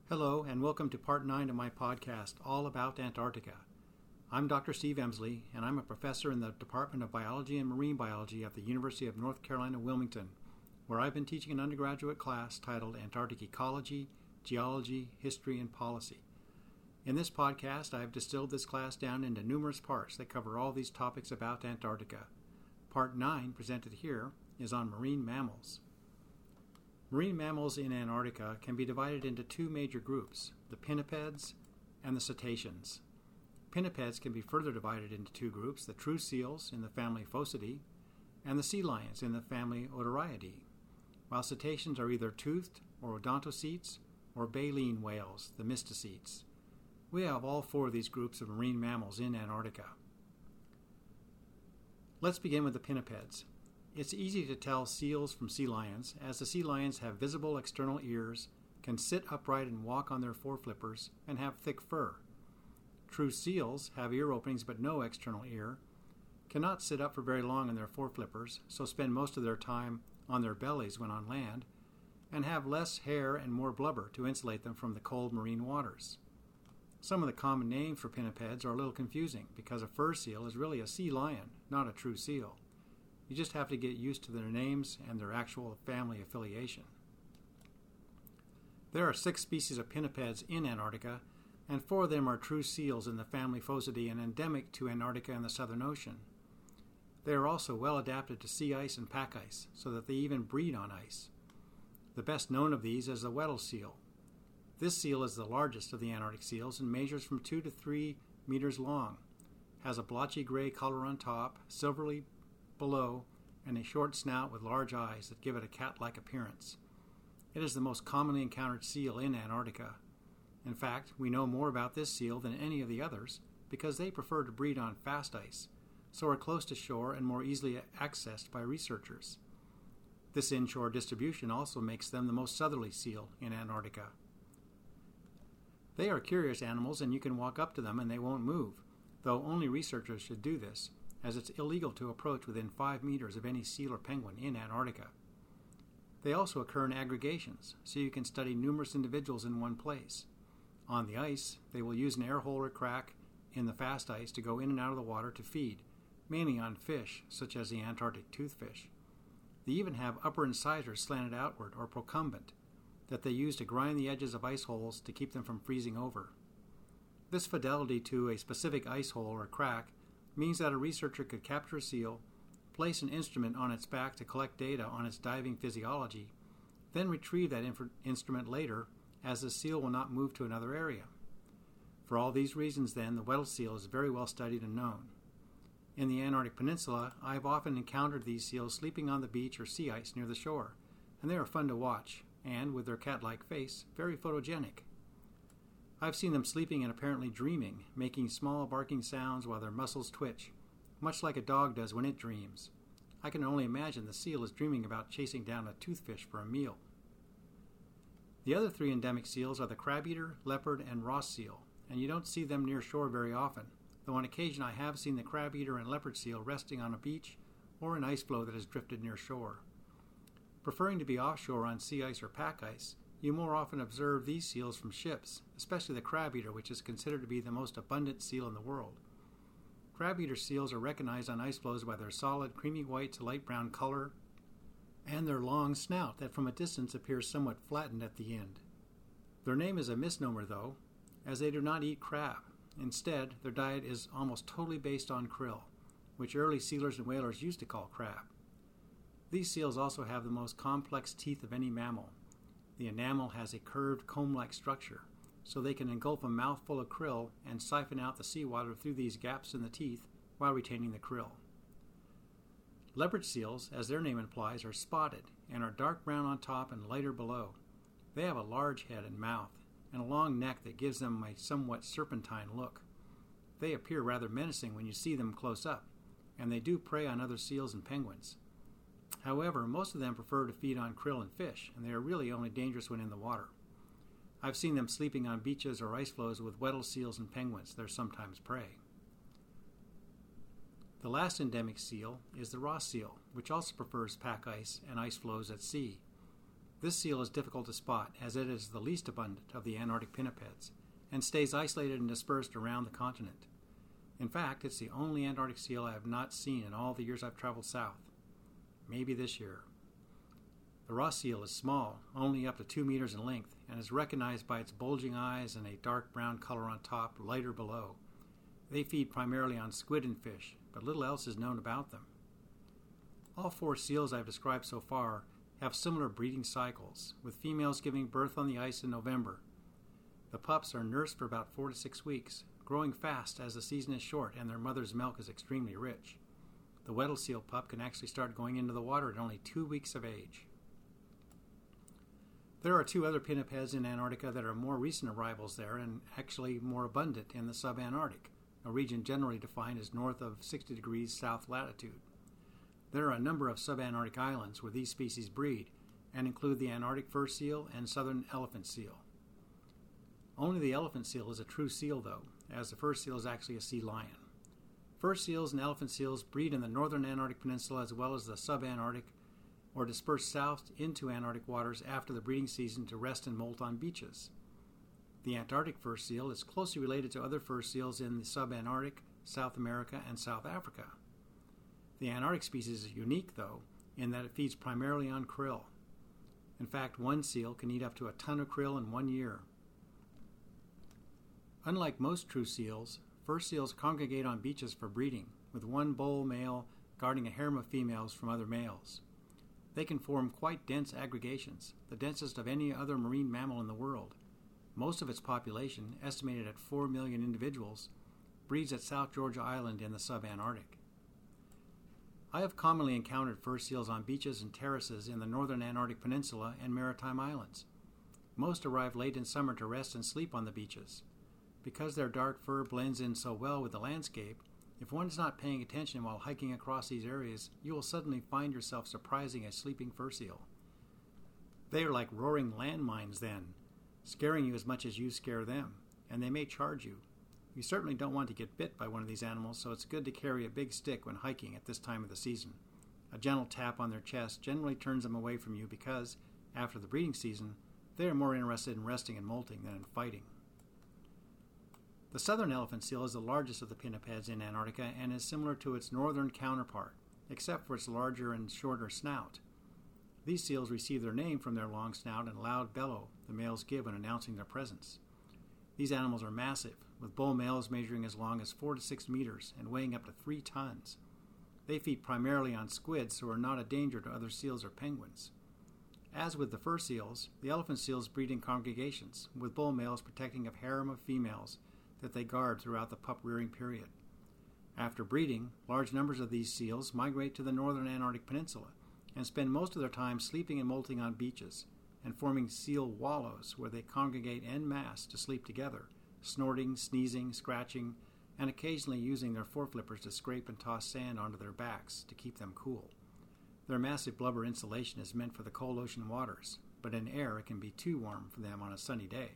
Hello, and welcome to Part 9 of my podcast, All About Antarctica. I'm Dr. Steve Emsley, and I'm a professor in the Department of Biology and Marine Biology at the University of North Carolina, Wilmington, where I've been teaching an undergraduate class titled Antarctic Ecology, Geology, History, and Policy. In this podcast, I have distilled this class down into numerous parts that cover all these topics about Antarctica. Part 9, presented here, is on marine mammals. Marine mammals in Antarctica can be divided into two major groups, the pinnipeds and the cetaceans. Pinnipeds can be further divided into two groups, the true seals in the family Phocidae and the sea lions in the family Otariidae, while cetaceans are either toothed or odontocetes or baleen whales, the mysticetes. We have all four of these groups of marine mammals in Antarctica. Let's begin with the pinnipeds. It's easy to tell seals from sea lions, as the sea lions have visible external ears, can sit upright and walk on their foreflippers, and have thick fur. True seals have ear openings but no external ear, cannot sit up for very long on their foreflippers, so spend most of their time on their bellies when on land, and have less hair and more blubber to insulate them from the cold marine waters. Some of the common names for pinnipeds are a little confusing because a fur seal is really a sea lion, not a true seal. You just have to get used to their names and their actual family affiliation. There are 6 species of pinnipeds in Antarctica, and 4 of them are true seals in the family Phocidae and endemic to Antarctica and the Southern Ocean. They are also well adapted to sea ice and pack ice, so that they even breed on ice. The best known of these is the Weddell seal. This seal is the largest of the Antarctic seals and measures from 2 to 3 meters long, has a blotchy gray color on top, silvery below, and a short snout with large eyes that give it a cat-like appearance. It is the most commonly encountered seal in Antarctica. In fact, we know more about this seal than any of the others because they prefer to breed on fast ice, so are close to shore and more easily accessed by researchers. This inshore distribution also makes them the most southerly seal in Antarctica. They are curious animals, and you can walk up to them and they won't move, though only researchers should do this, as it's illegal to approach within 5 meters of any seal or penguin in Antarctica. They also occur in aggregations, so you can study numerous individuals in one place. On the ice, they will use an air hole or crack in the fast ice to go in and out of the water to feed, mainly on fish, such as the Antarctic toothfish. They even have upper incisors slanted outward or procumbent that they use to grind the edges of ice holes to keep them from freezing over. This fidelity to a specific ice hole or crack means that a researcher could capture a seal, place an instrument on its back to collect data on its diving physiology, then retrieve that instrument later, as the seal will not move to another area. For all these reasons, then, the Weddell seal is very well studied and known. In the Antarctic Peninsula, I have often encountered these seals sleeping on the beach or sea ice near the shore, and they are fun to watch, and, with their cat-like face, very photogenic. I've seen them sleeping and apparently dreaming, making small barking sounds while their muscles twitch, much like a dog does when it dreams. I can only imagine the seal is dreaming about chasing down a toothfish for a meal. The other 3 endemic seals are the crab-eater, leopard, and Ross seal, and you don't see them near shore very often, though on occasion I have seen the crab-eater and leopard seal resting on a beach or an ice floe that has drifted near shore. Preferring to be offshore on sea ice or pack ice, you more often observe these seals from ships, especially the crab-eater, which is considered to be the most abundant seal in the world. Crab-eater seals are recognized on ice floes by their solid, creamy white to light brown color and their long snout that from a distance appears somewhat flattened at the end. Their name is a misnomer, though, as they do not eat crab. Instead, their diet is almost totally based on krill, which early sealers and whalers used to call crab. These seals also have the most complex teeth of any mammal. The enamel has a curved comb-like structure, so they can engulf a mouthful of krill and siphon out the seawater through these gaps in the teeth while retaining the krill. Leopard seals, as their name implies, are spotted and are dark brown on top and lighter below. They have a large head and mouth, and a long neck that gives them a somewhat serpentine look. They appear rather menacing when you see them close up, and they do prey on other seals and penguins. However, most of them prefer to feed on krill and fish, and they are really only dangerous when in the water. I've seen them sleeping on beaches or ice floes with Weddell seals and penguins. They're sometimes prey. The last endemic seal is the Ross seal, which also prefers pack ice and ice floes at sea. This seal is difficult to spot as it is the least abundant of the Antarctic pinnipeds and stays isolated and dispersed around the continent. In fact, it's the only Antarctic seal I have not seen in all the years I've traveled south. Maybe this year. The Ross seal is small, only up to 2 meters in length, and is recognized by its bulging eyes and a dark brown color on top, lighter below. They feed primarily on squid and fish, but little else is known about them. All 4 seals I've described so far have similar breeding cycles, with females giving birth on the ice in November. The pups are nursed for about 4 to 6 weeks, growing fast as the season is short and their mother's milk is extremely rich. The Weddell seal pup can actually start going into the water at only 2 weeks of age. There are 2 other pinnipeds in Antarctica that are more recent arrivals there and actually more abundant in the subantarctic, a region generally defined as north of 60 degrees south latitude. There are a number of subantarctic islands where these species breed and include the Antarctic fur seal and southern elephant seal. Only the elephant seal is a true seal though, as the fur seal is actually a sea lion. Fur seals and elephant seals breed in the northern Antarctic Peninsula as well as the subantarctic or disperse south into Antarctic waters after the breeding season to rest and molt on beaches. The Antarctic fur seal is closely related to other fur seals in the subantarctic, South America, and South Africa. The Antarctic species is unique, though, in that it feeds primarily on krill. In fact, one seal can eat up to a ton of krill in 1 year. Unlike most true seals, fur seals congregate on beaches for breeding, with one bull male guarding a harem of females from other males. They can form quite dense aggregations, the densest of any other marine mammal in the world. Most of its population, estimated at 4 million individuals, breeds at South Georgia Island in the subantarctic. I have commonly encountered fur seals on beaches and terraces in the northern Antarctic Peninsula and maritime islands. Most arrive late in summer to rest and sleep on the beaches. Because their dark fur blends in so well with the landscape, if one is not paying attention while hiking across these areas, you will suddenly find yourself surprising a sleeping fur seal. They are like roaring landmines then, scaring you as much as you scare them, and they may charge you. You certainly don't want to get bit by one of these animals, so it's good to carry a big stick when hiking at this time of the season. A gentle tap on their chest generally turns them away from you because, after the breeding season, they are more interested in resting and molting than in fighting. The southern elephant seal is the largest of the pinnipeds in Antarctica and is similar to its northern counterpart, except for its larger and shorter snout. These seals receive their name from their long snout and loud bellow the males give when announcing their presence. These animals are massive, with bull males measuring as long as 4 to 6 meters and weighing up to 3 tons. They feed primarily on squid, so are not a danger to other seals or penguins. As with the fur seals, the elephant seals breed in congregations, with bull males protecting a harem of females that they guard throughout the pup rearing period. After breeding, large numbers of these seals migrate to the northern Antarctic Peninsula and spend most of their time sleeping and molting on beaches and forming seal wallows where they congregate en masse to sleep together, snorting, sneezing, scratching, and occasionally using their foreflippers to scrape and toss sand onto their backs to keep them cool. Their massive blubber insulation is meant for the cold ocean waters, but in air it can be too warm for them on a sunny day.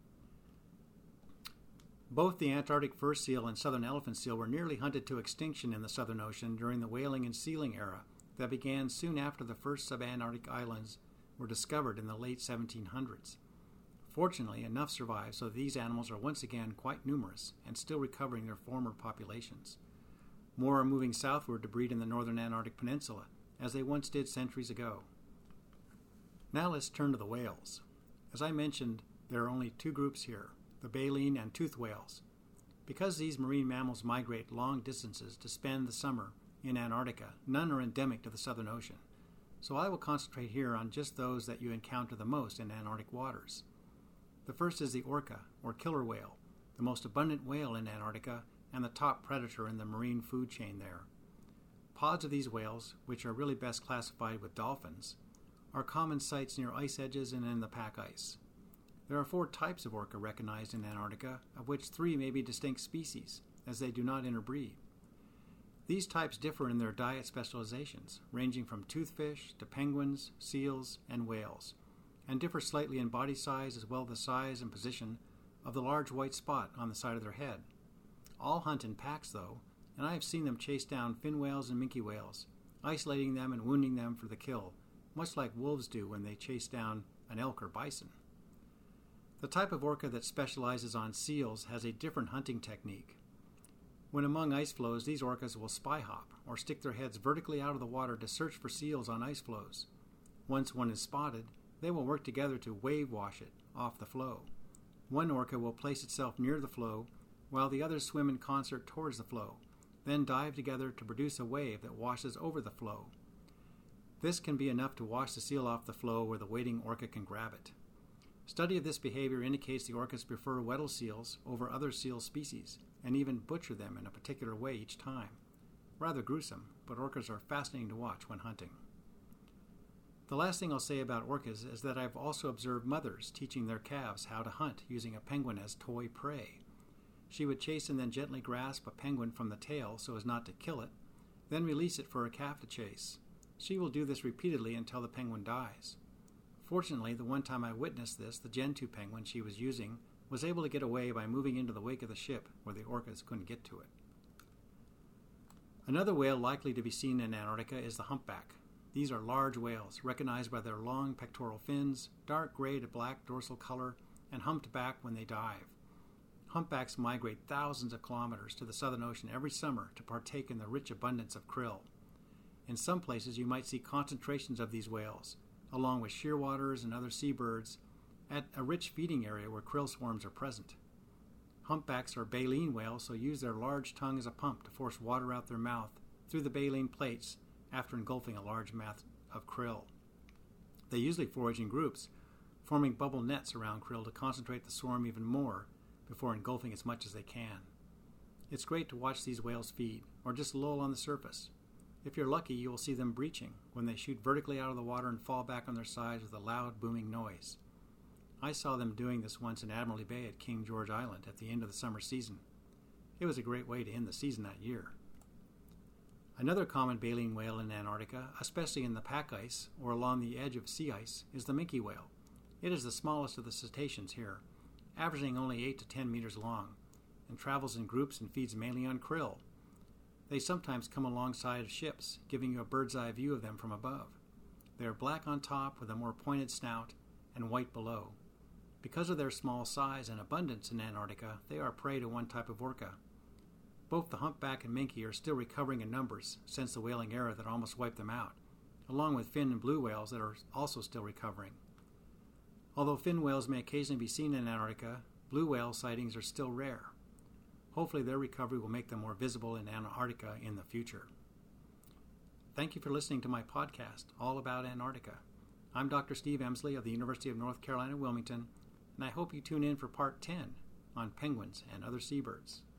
Both the Antarctic fur seal and southern elephant seal were nearly hunted to extinction in the Southern Ocean during the whaling and sealing era that began soon after the first subantarctic islands were discovered in the late 1700s. Fortunately, enough survive so that these animals are once again quite numerous and still recovering their former populations. More are moving southward to breed in the northern Antarctic Peninsula, as they once did centuries ago. Now let's turn to the whales. As I mentioned, there are only 2 groups here, the baleen and toothed whales. Because these marine mammals migrate long distances to spend the summer in Antarctica, none are endemic to the Southern Ocean. So I will concentrate here on just those that you encounter the most in Antarctic waters. The first is the orca, or killer whale, the most abundant whale in Antarctica and the top predator in the marine food chain there. Pods of these whales, which are really best classified with dolphins, are common sights near ice edges and in the pack ice. There are 4 types of orca recognized in Antarctica, of which 3 may be distinct species, as they do not interbreed. These types differ in their diet specializations, ranging from toothfish to penguins, seals, and whales, and differ slightly in body size as well as the size and position of the large white spot on the side of their head. All hunt in packs, though, and I have seen them chase down fin whales and minke whales, isolating them and wounding them for the kill, much like wolves do when they chase down an elk or bison. The type of orca that specializes on seals has a different hunting technique. When among ice floes, these orcas will spy hop or stick their heads vertically out of the water to search for seals on ice floes. Once one is spotted, they will work together to wave wash it off the floe. One orca will place itself near the floe while the others swim in concert towards the floe, then dive together to produce a wave that washes over the floe. This can be enough to wash the seal off the floe where the waiting orca can grab it. Study of this behavior indicates the orcas prefer Weddell seals over other seal species and even butcher them in a particular way each time. Rather gruesome, but orcas are fascinating to watch when hunting. The last thing I'll say about orcas is that I've also observed mothers teaching their calves how to hunt using a penguin as toy prey. She would chase and then gently grasp a penguin from the tail so as not to kill it, then release it for a calf to chase. She will do this repeatedly until the penguin dies. Fortunately, the one time I witnessed this, the Gentoo penguin she was using was able to get away by moving into the wake of the ship where the orcas couldn't get to it. Another whale likely to be seen in Antarctica is the humpback. These are large whales, recognized by their long pectoral fins, dark gray to black dorsal color, and humped back when they dive. Humpbacks migrate thousands of kilometers to the Southern Ocean every summer to partake in the rich abundance of krill. In some places you might see concentrations of these whales, along with shearwaters and other seabirds, at a rich feeding area where krill swarms are present. Humpbacks are baleen whales, so use their large tongue as a pump to force water out their mouth through the baleen plates after engulfing a large mass of krill. They usually forage in groups, forming bubble nets around krill to concentrate the swarm even more before engulfing as much as they can. It's great to watch these whales feed, or just loll on the surface. If you're lucky, you will see them breaching when they shoot vertically out of the water and fall back on their sides with a loud booming noise. I saw them doing this once in Admiralty Bay at King George Island at the end of the summer season. It was a great way to end the season that year. Another common baleen whale in Antarctica, especially in the pack ice or along the edge of sea ice, is the minke whale. It is the smallest of the cetaceans here, averaging only 8 to 10 meters long, and travels in groups and feeds mainly on krill. They sometimes come alongside of ships, giving you a bird's eye view of them from above. They are black on top with a more pointed snout and white below. Because of their small size and abundance in Antarctica, they are prey to one type of orca. Both the humpback and minke are still recovering in numbers since the whaling era that almost wiped them out, along with fin and blue whales that are also still recovering. Although fin whales may occasionally be seen in Antarctica, blue whale sightings are still rare. Hopefully their recovery will make them more visible in Antarctica in the future. Thank you for listening to my podcast, All About Antarctica. I'm Dr. Steve Emsley of the University of North Carolina, Wilmington, and I hope you tune in for Part 10 on penguins and other seabirds.